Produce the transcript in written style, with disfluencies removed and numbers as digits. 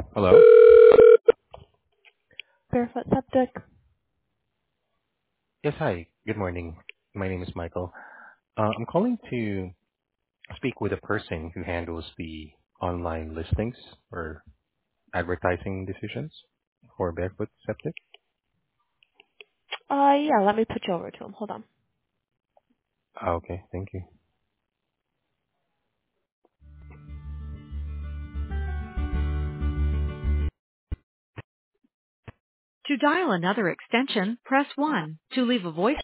Hello. Barefoot Septic. Yes, hi. Good morning. My name is Michael. I'm calling to speak with a person who handles the online listings or advertising decisions for Barefoot Septic. Yeah, let me put you over to him. Hold on. Okay, thank you. To dial another extension, press 1. To leave a voice